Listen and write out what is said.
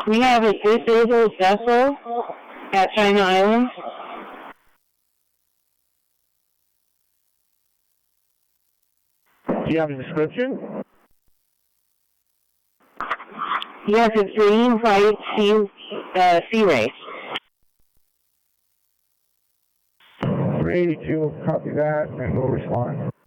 We have a disabled vessel at China Island. Do you have a description? Yes, it's green, white, sea ray. 382, copy that, and we'll respond.